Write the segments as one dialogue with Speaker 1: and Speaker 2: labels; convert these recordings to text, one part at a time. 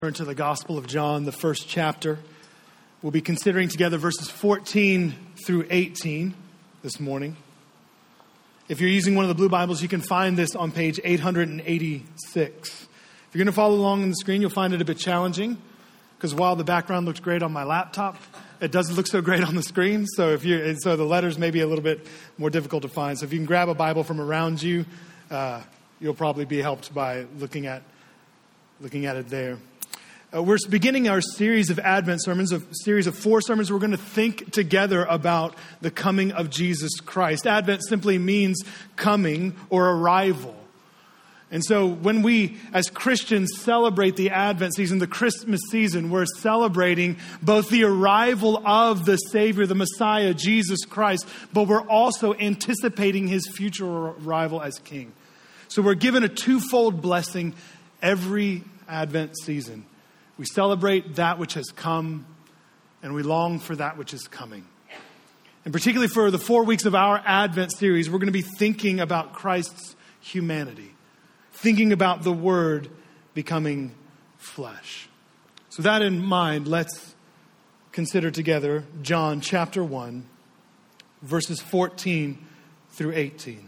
Speaker 1: Turn to the Gospel of John, the first chapter. We'll be considering together verses 14 through 18 this morning. If you're using one of the blue Bibles, you can find this on page 886. If you're going to follow along on the screen, you'll find it a bit challenging because while the background looks great on my laptop, it doesn't look so great on the screen. So the letters may be a little bit more difficult to find. So if you can grab a Bible from around you, you'll probably be helped by looking at it there. We're beginning our series of Advent sermons, a series of 4 sermons. We're going to think together about the coming of Jesus Christ. Advent simply means coming or arrival. And so when we as Christians celebrate the Advent season, the Christmas season, we're celebrating both the arrival of the Savior, the Messiah, Jesus Christ, but we're also anticipating his future arrival as King. So we're given a twofold blessing every Advent season. We celebrate that which has come, and we long for that which is coming. And particularly for the 4 weeks of our Advent series, we're going to be thinking about Christ's humanity, thinking about the Word becoming flesh. So that in mind, let's consider together John chapter 1, verses 14 through 18.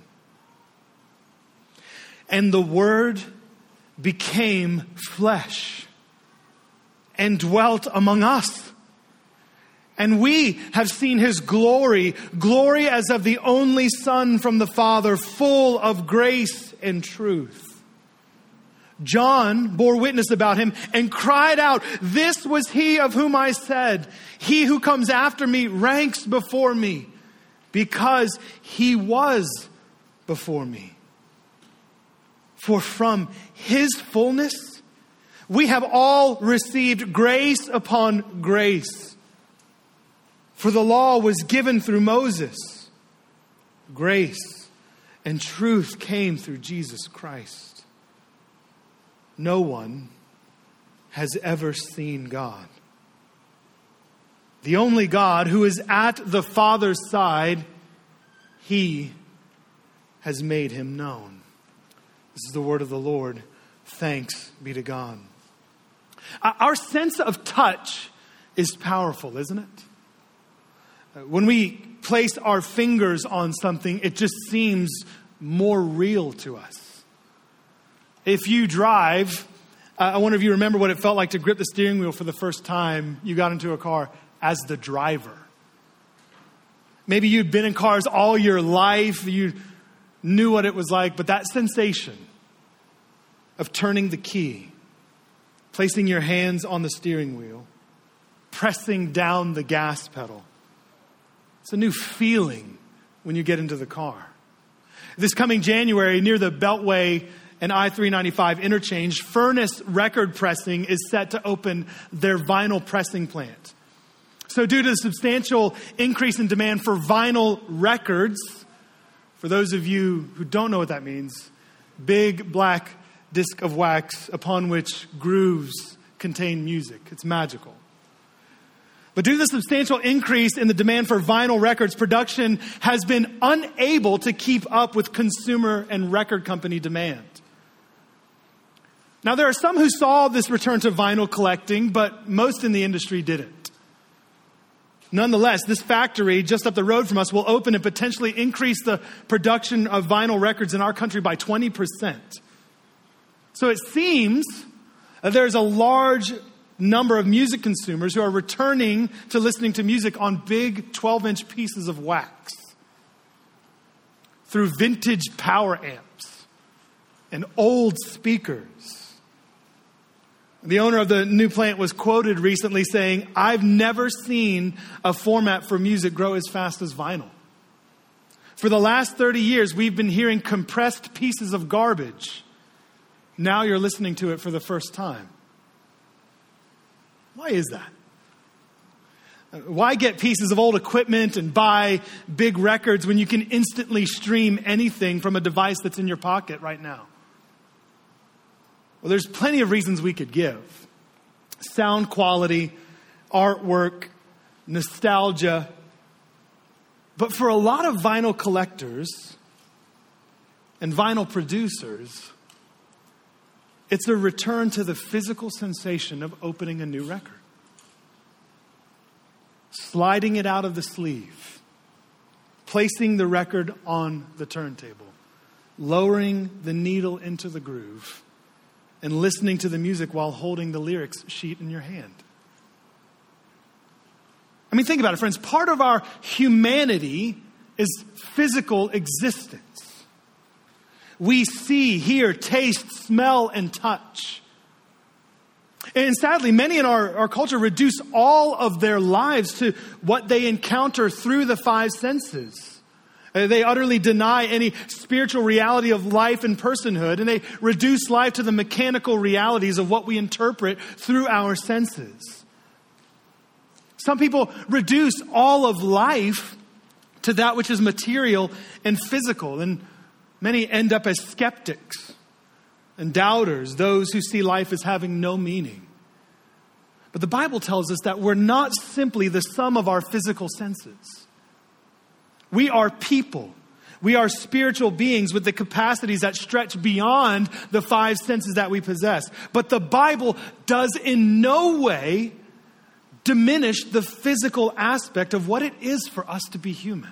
Speaker 1: And the Word became flesh and dwelt among us. And we have seen his glory, glory as of the only Son from the Father, full of grace and truth. John bore witness about him and cried out, "This was he of whom I said, he who comes after me ranks before me, because he was before me. For from his fullness we have all received grace upon grace. For the law was given through Moses. Grace and truth came through Jesus Christ. No one has ever seen God. The only God who is at the Father's side, he has made him known." This is the word of the Lord. Thanks be to God. Our sense of touch is powerful, isn't it? When we place our fingers on something, it just seems more real to us. If you drive, I wonder if you remember what it felt like to grip the steering wheel for the first time you got into a car as the driver. Maybe you'd been in cars all your life, you knew what it was like, but that sensation of turning the key, placing your hands on the steering wheel, pressing down the gas pedal. It's a new feeling when you get into the car. This coming January, near the Beltway and I-395 interchange, Furnace Record Pressing is set to open their vinyl pressing plant. So due to the substantial increase in demand for vinyl records, for those of you who don't know what that means, big black disc of wax upon which grooves contain music. It's magical. But due to the substantial increase in the demand for vinyl records, production has been unable to keep up with consumer and record company demand. Now, there are some who saw this return to vinyl collecting, but most in the industry didn't. Nonetheless, this factory just up the road from us will open and potentially increase the production of vinyl records in our country by 20%. So it seems that there's a large number of music consumers who are returning to listening to music on big 12-inch pieces of wax through vintage power amps and old speakers. The owner of the new plant was quoted recently saying, "I've never seen a format for music grow as fast as vinyl. For the last 30 years, we've been hearing compressed pieces of garbage. Now you're listening to it for the first time." Why is that? Why get pieces of old equipment and buy big records when you can instantly stream anything from a device that's in your pocket right now? Well, there's plenty of reasons we could give. Sound quality, artwork, nostalgia. But for a lot of vinyl collectors and vinyl producers, It's a return to the physical sensation of opening a new record. Sliding it out of the sleeve. Placing the record on the turntable. Lowering the needle into the groove. And listening to the music while holding the lyrics sheet in your hand. I mean, think about it, friends. Part of our humanity is physical existence. We see, hear, taste, smell, and touch. And sadly, many in our culture reduce all of their lives to what they encounter through the five senses. They utterly deny any spiritual reality of life and personhood, and they reduce life to the mechanical realities of what we interpret through our senses. Some people reduce all of life to that which is material and physical, and many end up as skeptics and doubters, those who see life as having no meaning. But the Bible tells us that we're not simply the sum of our physical senses. We are people. We are spiritual beings with the capacities that stretch beyond the five senses that we possess. But the Bible does in no way diminish the physical aspect of what it is for us to be human.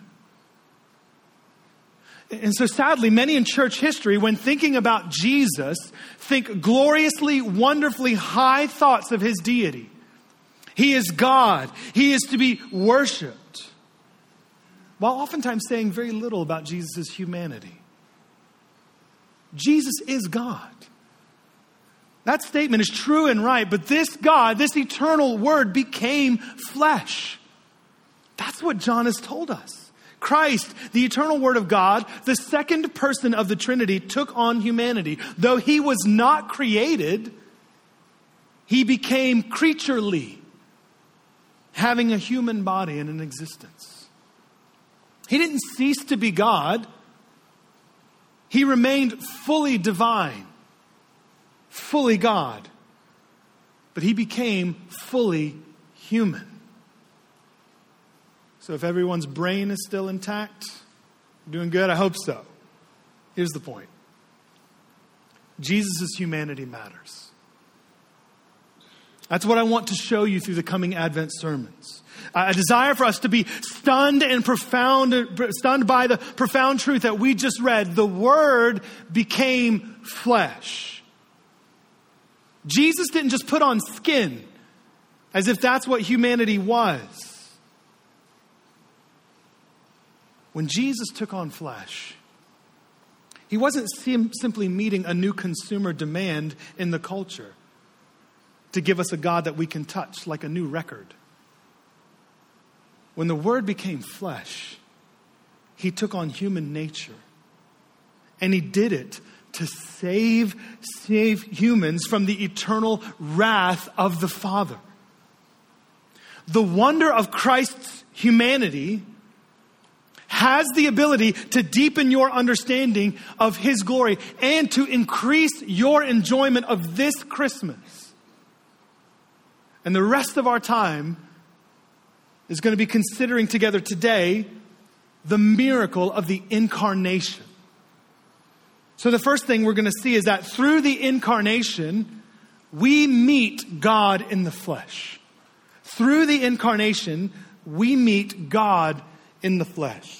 Speaker 1: And so sadly, many in church history, when thinking about Jesus, think gloriously, wonderfully high thoughts of his deity. He is God. He is to be worshiped. While oftentimes saying very little about Jesus' humanity. Jesus is God. That statement is true and right, but this God, this eternal Word became flesh. That's what John has told us. Christ, the eternal Word of God, the second person of the Trinity, took on humanity. Though he was not created, he became creaturely, having a human body and an existence. He didn't cease to be God. He remained fully divine, fully God, but he became fully human. So if everyone's brain is still intact, doing good, I hope so. Here's the point. Jesus' humanity matters. That's what I want to show you through the coming Advent sermons. A desire for us to be stunned by the profound truth that we just read. The Word became flesh. Jesus didn't just put on skin as if that's what humanity was. When Jesus took on flesh, he wasn't simply meeting a new consumer demand in the culture to give us a God that we can touch like a new record. When the Word became flesh, he took on human nature. And he did it to save humans from the eternal wrath of the Father. The wonder of Christ's humanity has the ability to deepen your understanding of his glory and to increase your enjoyment of this Christmas. And the rest of our time is going to be considering together today the miracle of the incarnation. So the first thing we're going to see is that through the incarnation, we meet God in the flesh. Through the incarnation, we meet God in the flesh.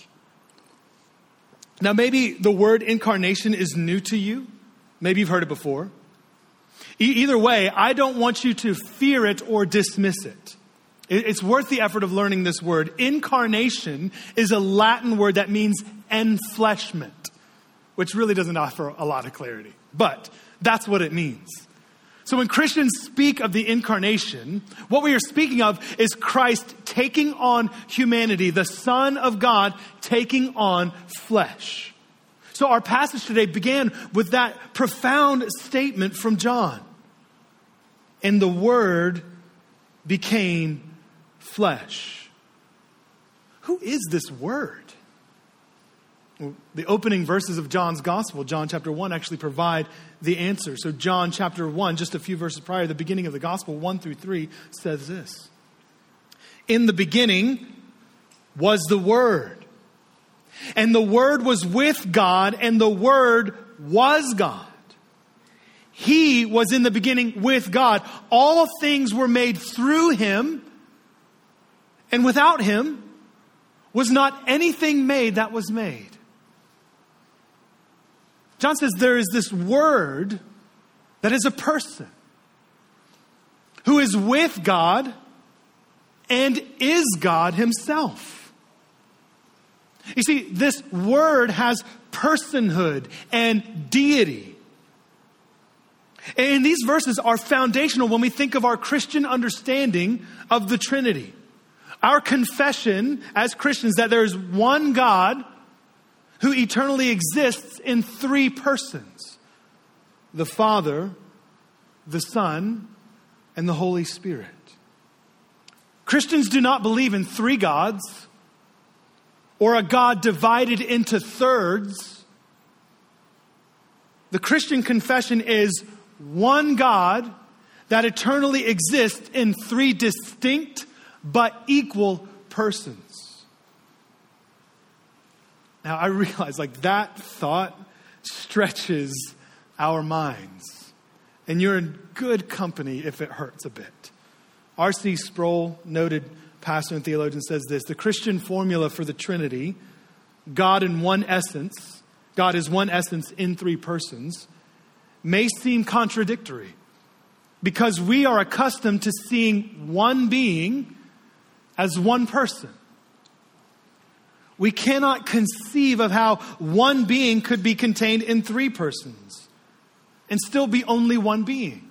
Speaker 1: Now, maybe the word incarnation is new to you. Maybe you've heard it before. Either way, I don't want you to fear it or dismiss it. It's worth the effort of learning this word. Incarnation is a Latin word that means enfleshment, which really doesn't offer a lot of clarity. But that's what it means. So when Christians speak of the incarnation, what we are speaking of is Christ taking on humanity, the Son of God taking on flesh. So our passage today began with that profound statement from John. And the Word became flesh. Who is this Word? Well, the opening verses of John's Gospel, John chapter 1, actually provide the answer. So John chapter 1, just a few verses prior, the beginning of the Gospel, 1 through 3, says this. In the beginning was the Word. And the Word was with God, and the Word was God. He was in the beginning with God. All things were made through him, and without him was not anything made that was made. John says there is this word that is a person who is with God and is God himself. You see, this word has personhood and deity. And these verses are foundational when we think of our Christian understanding of the Trinity. Our confession as Christians that there is one God who eternally exists in three persons: the Father, the Son, and the Holy Spirit. Christians do not believe in three gods or a God divided into thirds. The Christian confession is one God that eternally exists in three distinct but equal persons. Now, I realize that thought stretches our minds. And you're in good company if it hurts a bit. R.C. Sproul, noted pastor and theologian, says this: the Christian formula for the Trinity, God is one essence in three persons, may seem contradictory because we are accustomed to seeing one being as one person. We cannot conceive of how one being could be contained in three persons and still be only one being.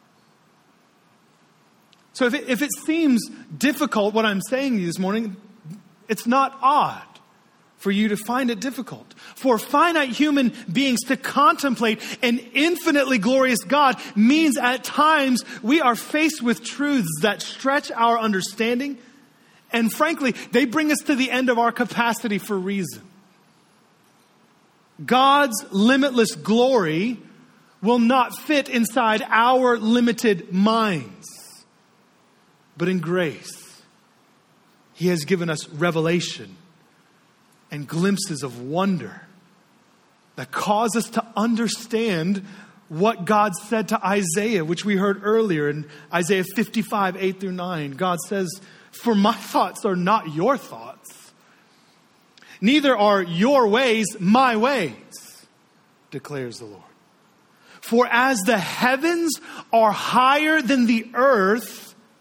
Speaker 1: So if it seems difficult what I'm saying to you this morning, it's not odd for you to find it difficult. For finite human beings to contemplate an infinitely glorious God means at times we are faced with truths that stretch our understanding. And frankly, they bring us to the end of our capacity for reason. God's limitless glory will not fit inside our limited minds. But in grace, he has given us revelation and glimpses of wonder that cause us to understand what God said to Isaiah, which we heard earlier in Isaiah 55, 8-9. God says, "For my thoughts are not your thoughts, neither are your ways my ways, declares the Lord. For as the heavens are higher than the earth,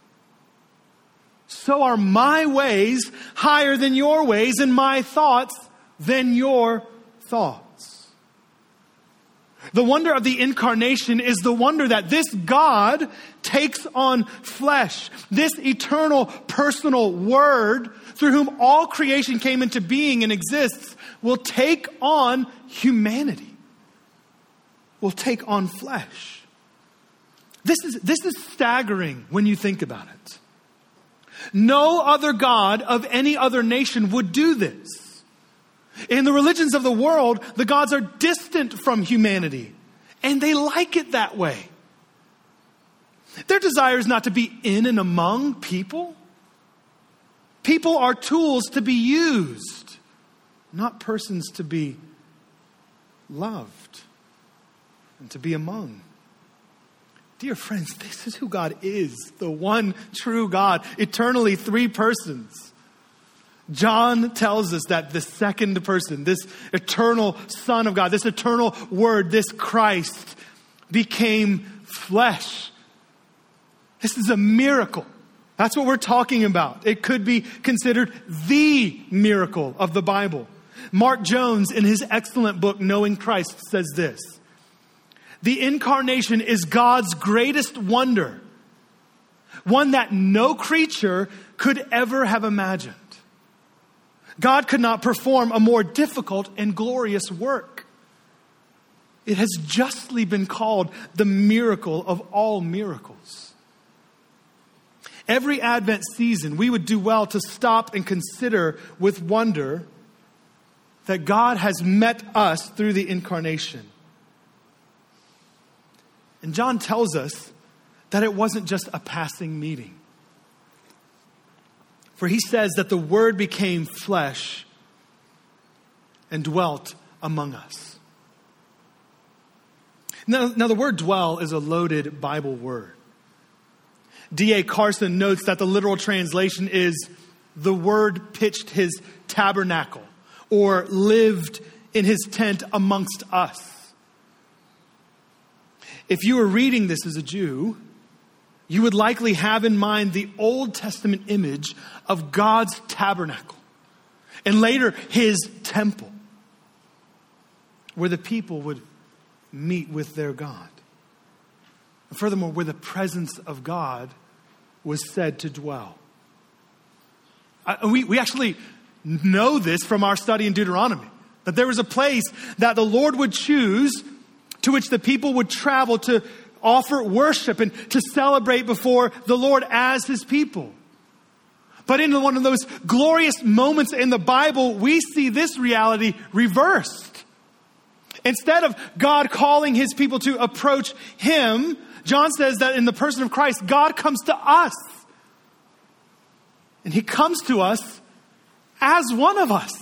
Speaker 1: so are my ways higher than your ways, and my thoughts than your thoughts." The wonder of the incarnation is the wonder that this God takes on flesh. This eternal, personal Word, through whom all creation came into being and exists, will take on humanity. Will take on flesh. This is staggering when you think about it. No other God of any other nation would do this. In the religions of the world, the gods are distant from humanity, and they like it that way. Their desire is not to be in and among people. People are tools to be used, not persons to be loved and to be among. Dear friends, this is who God is, the one true God, eternally three persons. John tells us that the second person, this eternal Son of God, this eternal Word, this Christ, became flesh. This is a miracle. That's what we're talking about. It could be considered the miracle of the Bible. Mark Jones, in his excellent book, Knowing Christ, says this: the incarnation is God's greatest wonder, one that no creature could ever have imagined. God could not perform a more difficult and glorious work. It has justly been called the miracle of all miracles. Every Advent season, we would do well to stop and consider with wonder that God has met us through the incarnation. And John tells us that it wasn't just a passing meeting. For he says that the Word became flesh and dwelt among us. Now, the word dwell is a loaded Bible word. D.A. Carson notes that the literal translation is the Word pitched his tabernacle or lived in his tent amongst us. If you were reading this as a Jew, you would likely have in mind the Old Testament image of God's tabernacle and later his temple, where the people would meet with their God. And furthermore, where the presence of God was said to dwell. We actually know this from our study in Deuteronomy, that there was a place that the Lord would choose to which the people would travel to offer worship and to celebrate before the Lord as his people. But in one of those glorious moments in the Bible, we see this reality reversed. Instead of God calling his people to approach him, John says that in the person of Christ, God comes to us. And he comes to us as one of us.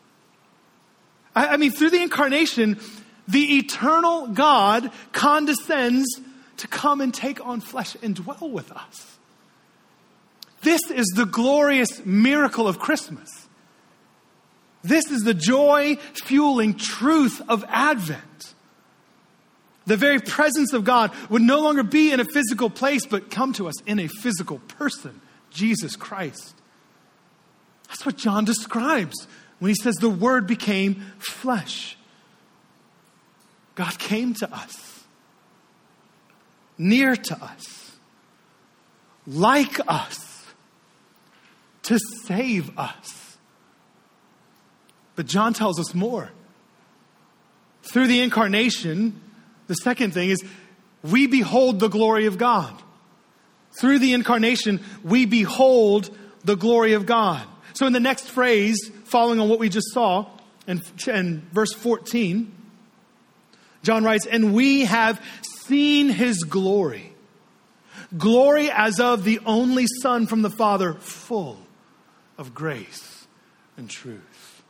Speaker 1: I mean, through the incarnation, the eternal God condescends to come and take on flesh and dwell with us. This is the glorious miracle of Christmas. This is the joy-fueling truth of Advent. The very presence of God would no longer be in a physical place, but come to us in a physical person, Jesus Christ. That's what John describes when he says the Word became flesh. God came to us, near to us, like us, to save us. But John tells us more. Through the incarnation, the second thing is we behold the glory of God. Through the incarnation, we behold the glory of God. So in the next phrase, following on what we just saw, in verse 14, John writes, and we have seen his glory. Glory as of the only Son from the Father, full of grace and truth.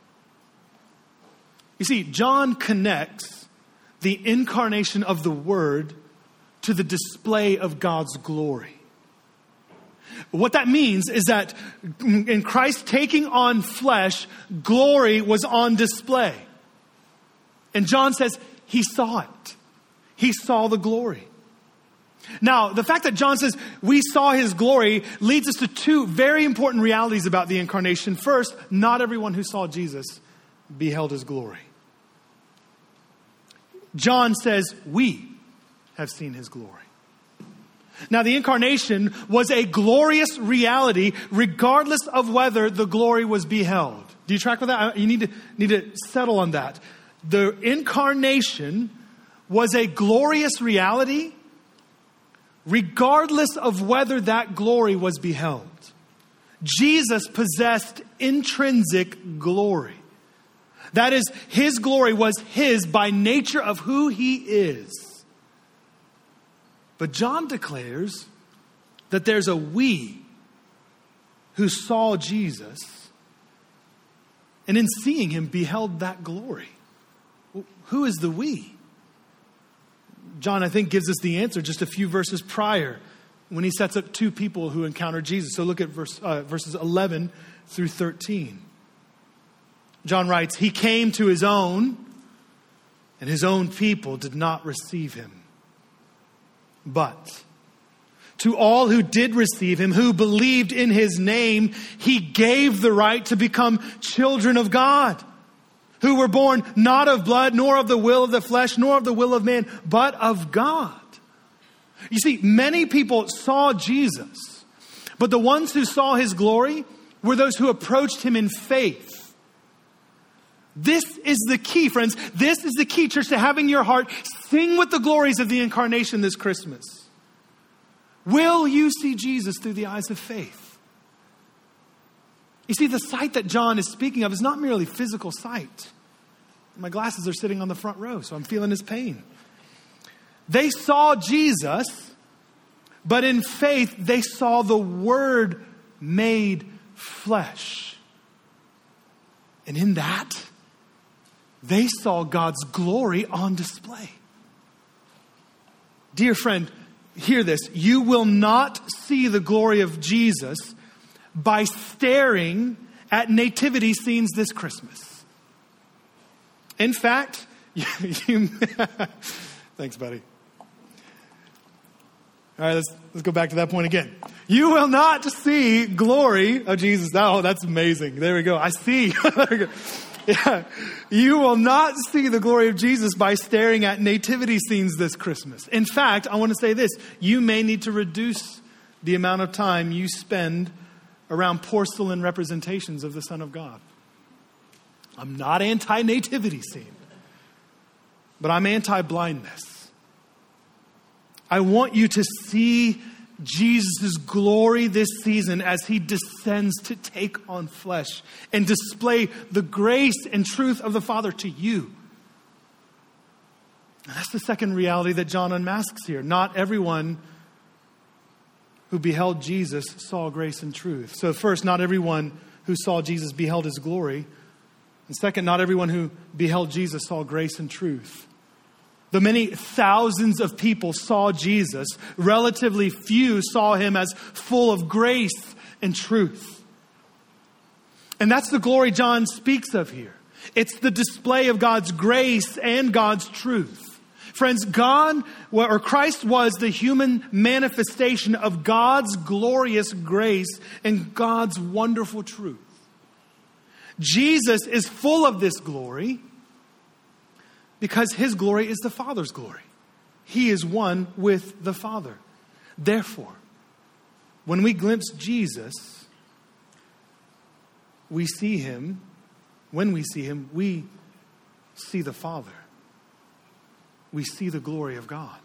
Speaker 1: You see, John connects the incarnation of the Word to the display of God's glory. What that means is that in Christ taking on flesh, glory was on display. And John says he saw it. He saw the glory. Now, the fact that John says we saw his glory leads us to two very important realities about the incarnation. First, not everyone who saw Jesus beheld his glory. John says we have seen his glory. Now, the incarnation was a glorious reality regardless of whether the glory was beheld. Do you track with that? You need to settle on that. The incarnation was a glorious reality regardless of whether that glory was beheld. Jesus possessed intrinsic glory. That is, his glory was his by nature of who he is. But John declares that there's a we who saw Jesus and in seeing him beheld that glory. Who is the we? John, I think, gives us the answer just a few verses prior when he sets up two people who encounter Jesus. So look at verses 11 through 13. John writes, he came to his own, and his own people did not receive him. But to all who did receive him, who believed in his name, he gave the right to become children of God, who were born not of blood, nor of the will of the flesh, nor of the will of man, but of God. You see, many people saw Jesus, but the ones who saw his glory were those who approached him in faith. This is the key, friends. This is the key, church, to having your heart sing with the glories of the incarnation this Christmas. Will you see Jesus through the eyes of faith? You see, the sight that John is speaking of is not merely physical sight. My glasses are sitting on the front row, so I'm feeling his pain. They saw Jesus, but in faith, they saw the Word made flesh. And in that, they saw God's glory on display. Dear friend, hear this. You will not see the glory of Jesus by staring at nativity scenes this Christmas. In fact, thanks, buddy. All right, let's go back to that point again. You will not see glory of Jesus. Oh, that's amazing. There we go. I see. There we go. Yeah. You will not see the glory of Jesus by staring at nativity scenes this Christmas. In fact, I want to say this. You may need to reduce the amount of time you spend around porcelain representations of the Son of God. I'm not anti-nativity scene, but I'm anti-blindness. I want you to see Jesus' glory this season as he descends to take on flesh and display the grace and truth of the Father to you. And that's the second reality that John unmasks here. Not everyone who beheld Jesus saw grace and truth. So first, not everyone who saw Jesus beheld his glory. And second, not everyone who beheld Jesus saw grace and truth. Though many thousands of people saw Jesus, relatively few saw him as full of grace and truth. And that's the glory John speaks of here. It's the display of God's grace and God's truth. Friends, Christ was the human manifestation of God's glorious grace and God's wonderful truth. Jesus is full of this glory because his glory is the Father's glory. He is one with the Father. Therefore, when we glimpse Jesus, we see him. When we see him, we see the Father. We see the glory of God.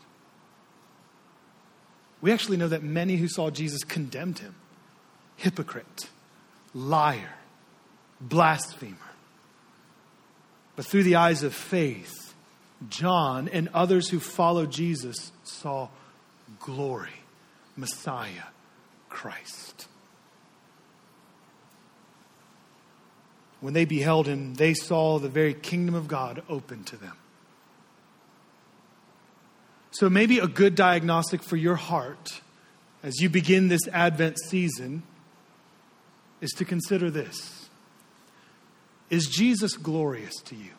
Speaker 1: We actually know that many who saw Jesus condemned him. Hypocrite, liar, blasphemer. But through the eyes of faith, John and others who followed Jesus saw glory, Messiah, Christ. When they beheld him, they saw the very kingdom of God open to them. So maybe a good diagnostic for your heart as you begin this Advent season is to consider this. Is Jesus glorious to you?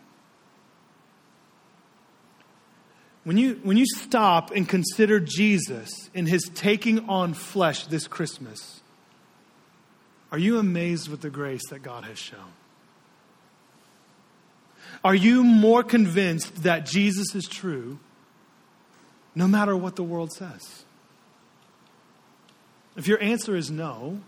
Speaker 1: When you stop and consider Jesus in his taking on flesh this Christmas, are you amazed with the grace that God has shown? Are you more convinced that Jesus is true no matter what the world says? If your answer is no,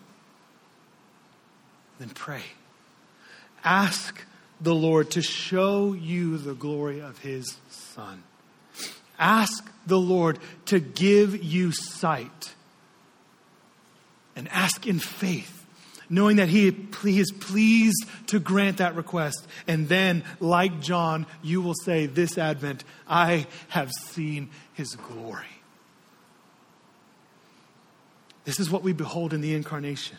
Speaker 1: then pray. Ask the Lord to show you the glory of his Son. Ask the Lord to give you sight. And ask in faith, knowing that he is pleased to grant that request. And then, like John, you will say this Advent, I have seen his glory. This is what we behold in the incarnation.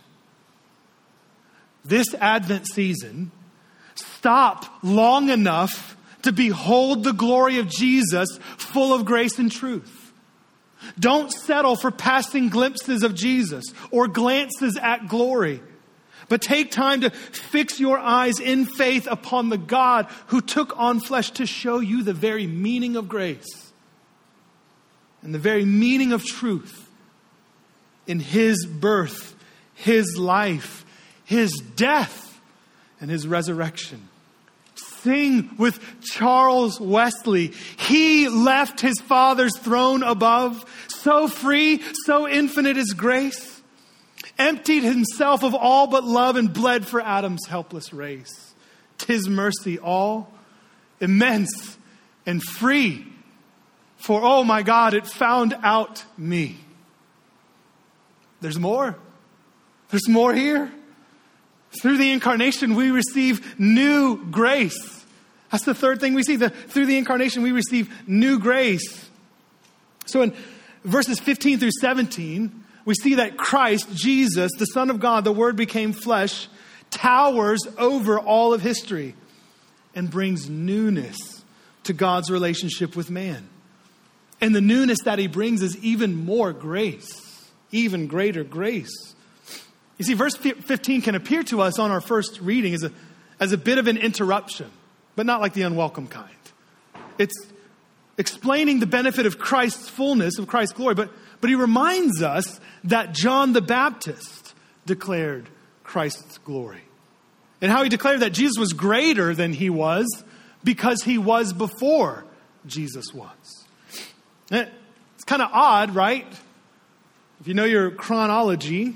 Speaker 1: This Advent season, stop long enough to behold the glory of Jesus full of grace and truth. Don't settle for passing glimpses of Jesus or glances at glory, but take time to fix your eyes in faith upon the God who took on flesh to show you the very meaning of grace and the very meaning of truth in his birth, his life, his death, and his resurrection. Sing with Charles Wesley. He left his Father's throne above, so free, so infinite is grace, emptied himself of all but love and bled for Adam's helpless race. 'Tis mercy all, immense and free, for oh my God, it found out me. There's more. There's more here. Through the incarnation, we receive new grace. That's the third thing we see. Through the incarnation, we receive new grace. So in verses 15 through 17, we see that Christ, Jesus, the Son of God, the Word became flesh, towers over all of history and brings newness to God's relationship with man. And the newness that he brings is even more grace, even greater grace. You see, verse 15 can appear to us on our first reading as a bit of an interruption, but not like the unwelcome kind. It's explaining the benefit of Christ's fullness, of Christ's glory, but he reminds us that John the Baptist declared Christ's glory. And how he declared that Jesus was greater than he was because he was before Jesus was. It's kind of odd, right? If you know your chronology,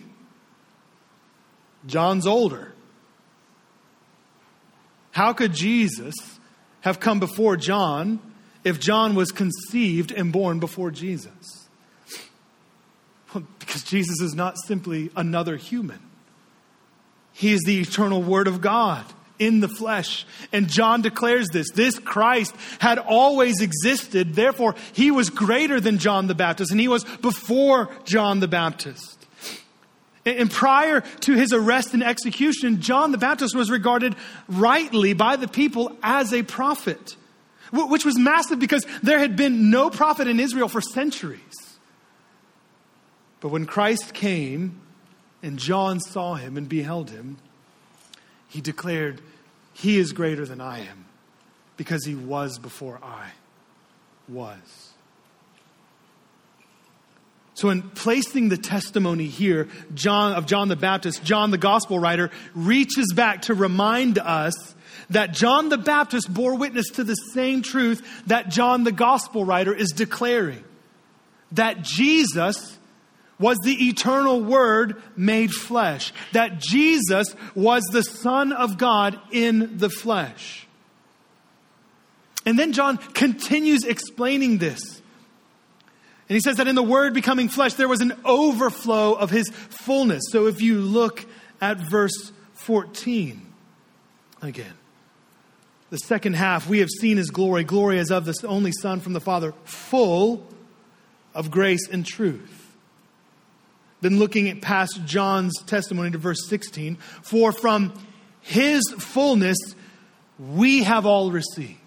Speaker 1: John's older. How could Jesus have come before John if John was conceived and born before Jesus? Well, because Jesus is not simply another human. He is the eternal Word of God in the flesh. And John declares this. This Christ had always existed. Therefore, he was greater than John the Baptist. And he was before John the Baptist. And prior to his arrest and execution, John the Baptist was regarded rightly by the people as a prophet. Which was massive because there had been no prophet in Israel for centuries. But when Christ came and John saw him and beheld him, he declared, he is greater than I am because he was before I was. So in placing the testimony here, John the Baptist, John the gospel writer, reaches back to remind us that John the Baptist bore witness to the same truth that John the gospel writer is declaring. That Jesus was the eternal Word made flesh. That Jesus was the Son of God in the flesh. And then John continues explaining this. And he says that in the Word becoming flesh, there was an overflow of his fullness. So if you look at verse 14 again. The second half, we have seen his glory. Glory as of the only Son from the Father, full of grace and truth. Then looking at past John's testimony to verse 16. For from his fullness we have all received.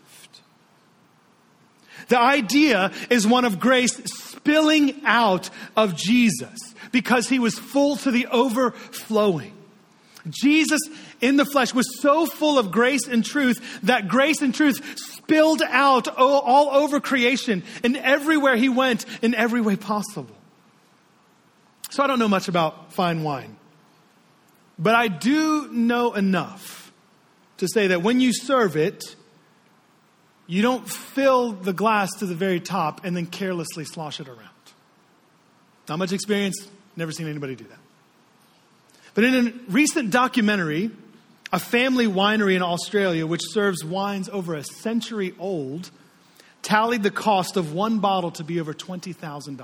Speaker 1: The idea is one of grace spilling out of Jesus because he was full to the overflowing. Jesus in the flesh was so full of grace and truth that grace and truth spilled out all over creation and everywhere he went in every way possible. So I don't know much about fine wine, but I do know enough to say that when you serve it, you don't fill the glass to the very top and then carelessly slosh it around. Not much experience, never seen anybody do that. But in a recent documentary, a family winery in Australia, which serves wines over a century old, tallied the cost of one bottle to be over $20,000.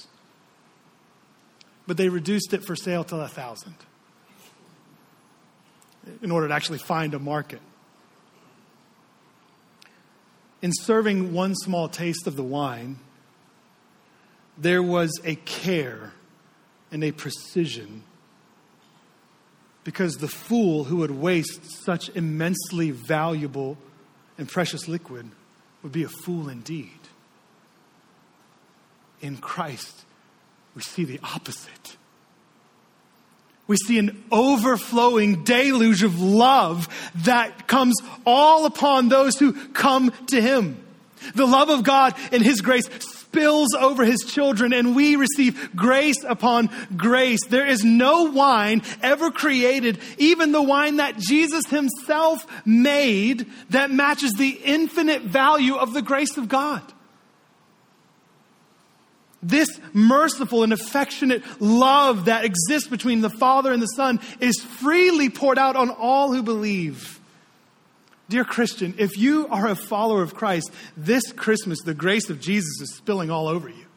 Speaker 1: But they reduced it for sale to $1,000 in order to actually find a market. In serving one small taste of the wine, there was a care and a precision because the fool who would waste such immensely valuable and precious liquid would be a fool indeed. In Christ, we see the opposite. We see an overflowing deluge of love that comes all upon those who come to him. The love of God and his grace spills over his children and we receive grace upon grace. There is no wine ever created, even the wine that Jesus himself made, that matches the infinite value of the grace of God. This merciful and affectionate love that exists between the Father and the Son is freely poured out on all who believe. Dear Christian, if you are a follower of Christ, this Christmas, the grace of Jesus is spilling all over you.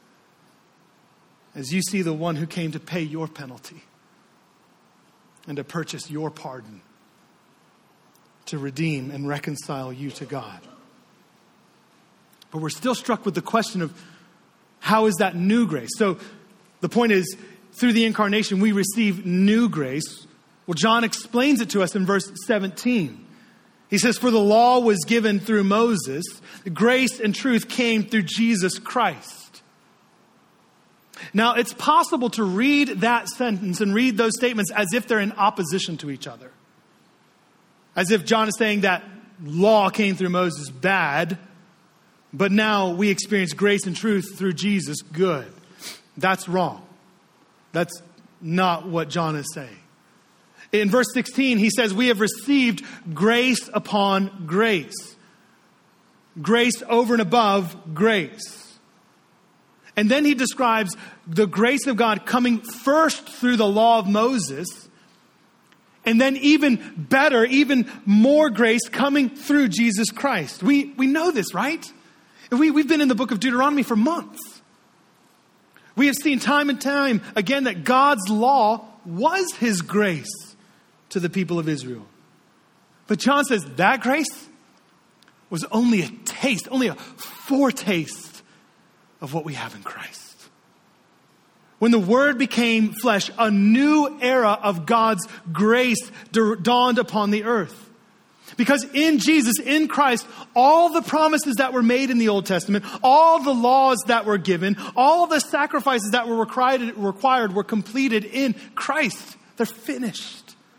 Speaker 1: As you see the one who came to pay your penalty and to purchase your pardon, to redeem and reconcile you to God. But we're still struck with the question of, how is that new grace? So the point is, through the incarnation, we receive new grace. Well, John explains it to us in verse 17. He says, for the law was given through Moses, grace and truth came through Jesus Christ. Now, it's possible to read that sentence and read those statements as if they're in opposition to each other. As if John is saying that law came through Moses bad, but now we experience grace and truth through Jesus good. That's wrong. That's not what John is saying. In verse 16, he says, we have received grace upon grace. Grace over and above grace. And then he describes the grace of God coming first through the law of Moses, and then even better, even more grace coming through Jesus Christ. We know this, right? We've been in the book of Deuteronomy for months. We have seen time and time again that God's law was his grace to the people of Israel. But John says that grace was only a taste, only a foretaste of what we have in Christ. When the Word became flesh, a new era of God's grace dawned upon the earth. Because in Jesus, in Christ, all the promises that were made in the Old Testament, all the laws that were given, all the sacrifices that were required were completed in Christ. They're finished.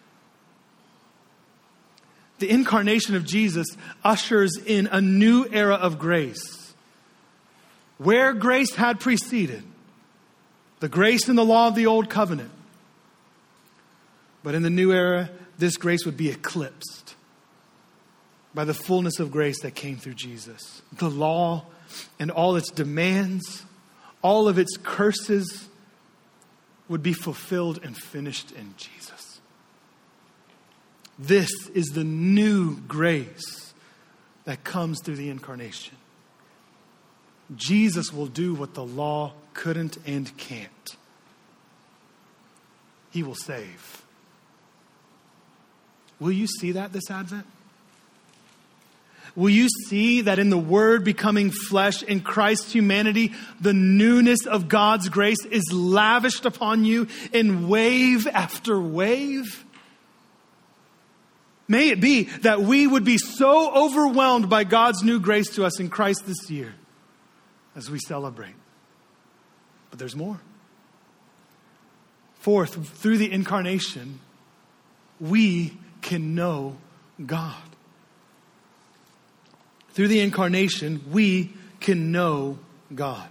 Speaker 1: The incarnation of Jesus ushers in a new era of grace. Where grace had preceded, the grace in the law of the old covenant. But in the new era, this grace would be eclipsed by the fullness of grace that came through Jesus. The law and all its demands, all of its curses would be fulfilled and finished in Jesus. This is the new grace that comes through the incarnation. Jesus will do what the law couldn't and can't. He will save. Will you see that this Advent? Will you see that in the Word becoming flesh, in Christ's humanity, the newness of God's grace is lavished upon you in wave after wave? May it be that we would be so overwhelmed by God's new grace to us in Christ this year as we celebrate. But there's more. Fourth, through the incarnation, we can know God. Through the incarnation, we can know God.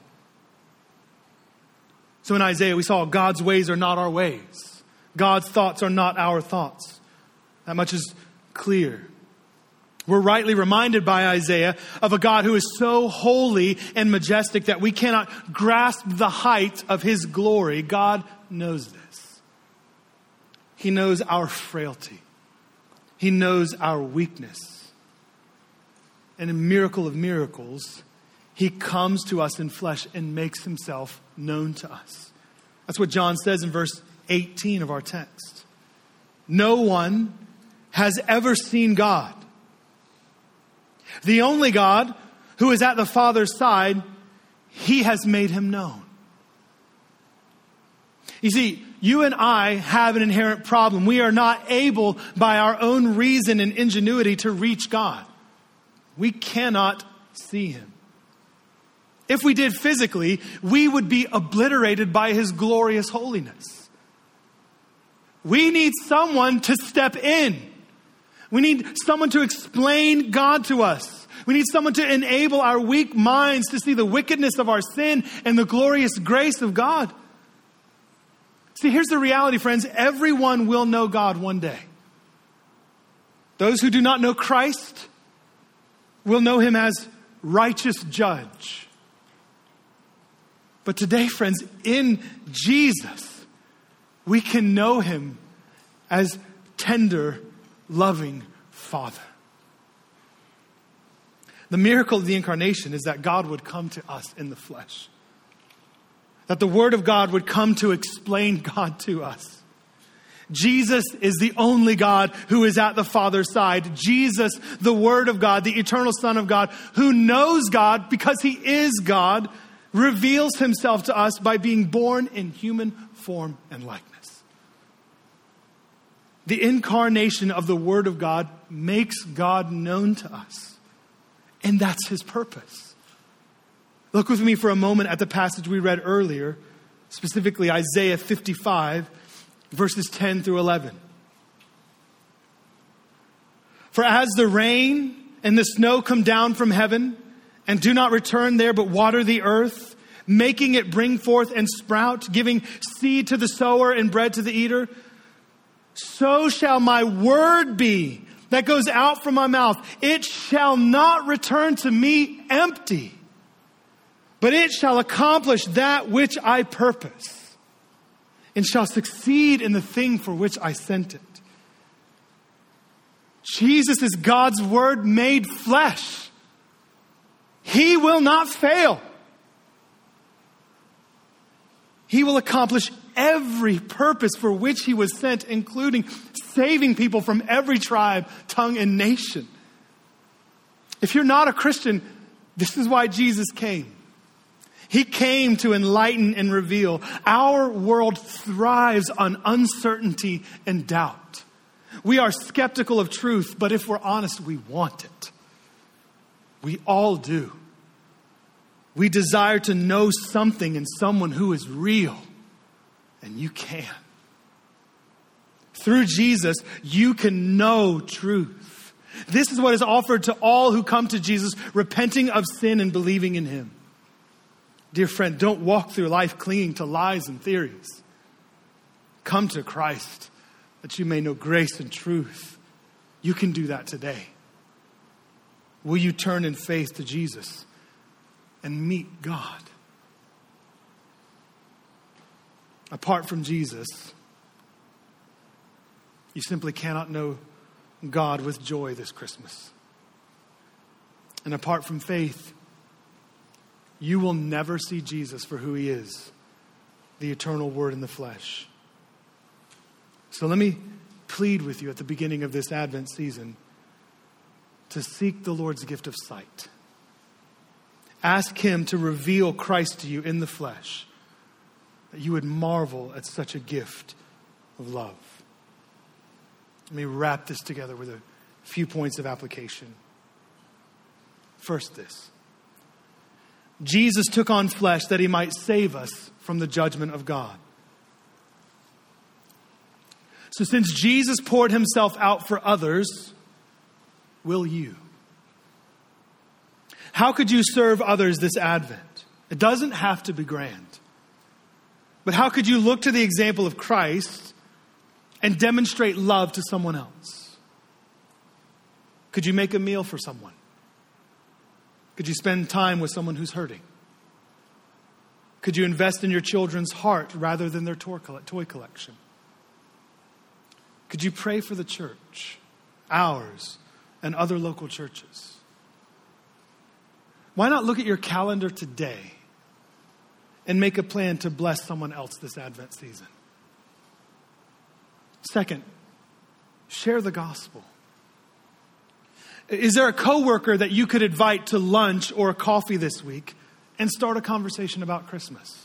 Speaker 1: So in Isaiah, we saw God's ways are not our ways. God's thoughts are not our thoughts. That much is clear. We're rightly reminded by Isaiah of a God who is so holy and majestic that we cannot grasp the height of his glory. God knows this. He knows our frailty. He knows our weakness. And in miracle of miracles, he comes to us in flesh and makes himself known to us. That's what John says in verse 18 of our text. No one has ever seen God. The only God who is at the Father's side, he has made him known. You see, you and I have an inherent problem. We are not able by our own reason and ingenuity to reach God. We cannot see him. If we did physically, we would be obliterated by his glorious holiness. We need someone to step in. We need someone to explain God to us. We need someone to enable our weak minds to see the wickedness of our sin and the glorious grace of God. See, here's the reality, friends. Everyone will know God one day. Those who do not know Christ will know him as righteous judge. But today, friends, in Jesus, we can know him as tender, loving Father. The miracle of the incarnation is that God would come to us in the flesh. That the Word of God would come to explain God to us. Jesus is the only God who is at the Father's side. Jesus, the Word of God, the eternal Son of God, who knows God because he is God, reveals himself to us by being born in human form and likeness. The incarnation of the Word of God makes God known to us. And that's his purpose. Look with me for a moment at the passage we read earlier, specifically Isaiah 55, verses 10 through 11. For as the rain and the snow come down from heaven and do not return there but water the earth, making it bring forth and sprout, giving seed to the sower and bread to the eater, so shall my word be that goes out from my mouth. It shall not return to me empty, but it shall accomplish that which I purpose and shall succeed in the thing for which I sent it. Jesus is God's word made flesh. He will not fail. He will accomplish every purpose for which he was sent, including saving people from every tribe, tongue, and nation. If you're not a Christian, this is why Jesus came. He came to enlighten and reveal. Our world thrives on uncertainty and doubt. We are skeptical of truth, but if we're honest, we want it. We all do. We desire to know something and someone who is real, and you can. Through Jesus, you can know truth. This is what is offered to all who come to Jesus, repenting of sin and believing in him. Dear friend, don't walk through life clinging to lies and theories. Come to Christ that you may know grace and truth. You can do that today. Will you turn in faith to Jesus and meet God? Apart from Jesus, you simply cannot know God with joy this Christmas. And apart from faith, you will never see Jesus for who he is, the eternal Word in the flesh. So let me plead with you at the beginning of this Advent season to seek the Lord's gift of sight. Ask him to reveal Christ to you in the flesh, that you would marvel at such a gift of love. Let me wrap this together with a few points of application. First, this. Jesus took on flesh that he might save us from the judgment of God. So since Jesus poured himself out for others, will you? How could you serve others this Advent? It doesn't have to be grand. But how could you look to the example of Christ and demonstrate love to someone else? Could you make a meal for someone? Could you spend time with someone who's hurting? Could you invest in your children's heart rather than their toy collection? Could you pray for the church, ours, and other local churches? Why not look at your calendar today and make a plan to bless someone else this Advent season? Second, share the gospel. Is there a coworker that you could invite to lunch or coffee this week and start a conversation about Christmas?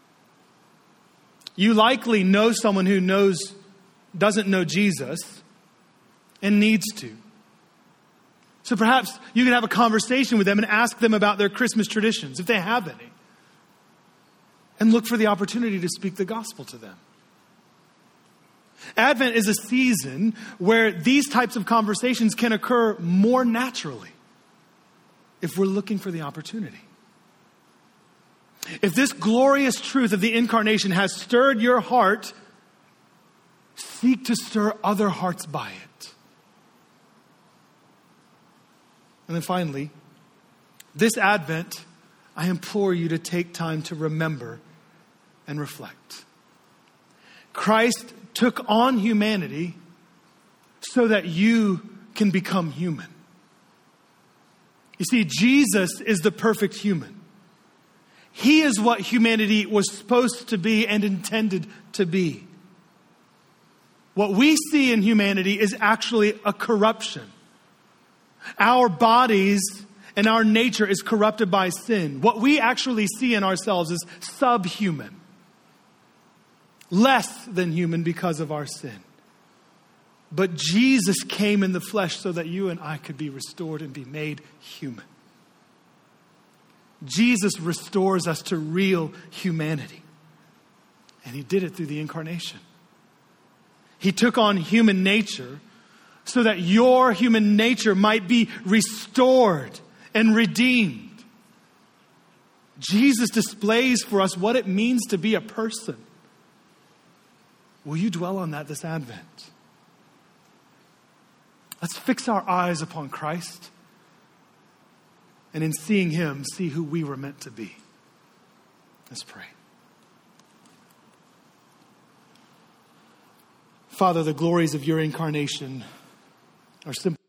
Speaker 1: You likely know someone who doesn't know Jesus and needs to. So perhaps you can have a conversation with them and ask them about their Christmas traditions, if they have any. And look for the opportunity to speak the gospel to them. Advent is a season where these types of conversations can occur more naturally if we're looking for the opportunity. If this glorious truth of the incarnation has stirred your heart, seek to stir other hearts by it. And then finally, this Advent, I implore you to take time to remember and reflect. Christ took on humanity so that you can become human. You see, Jesus is the perfect human. He is what humanity was supposed to be and intended to be. What we see in humanity is actually a corruption. Our bodies and our nature is corrupted by sin. What we actually see in ourselves is subhuman. Less than human because of our sin. But Jesus came in the flesh so that you and I could be restored and be made human. Jesus restores us to real humanity. And he did it through the incarnation. He took on human nature so that your human nature might be restored and redeemed. Jesus displays for us what it means to be a person. Will you dwell on that this Advent? Let's fix our eyes upon Christ, and in seeing him, see who we were meant to be. Let's pray. Father, the glories of your incarnation are simple.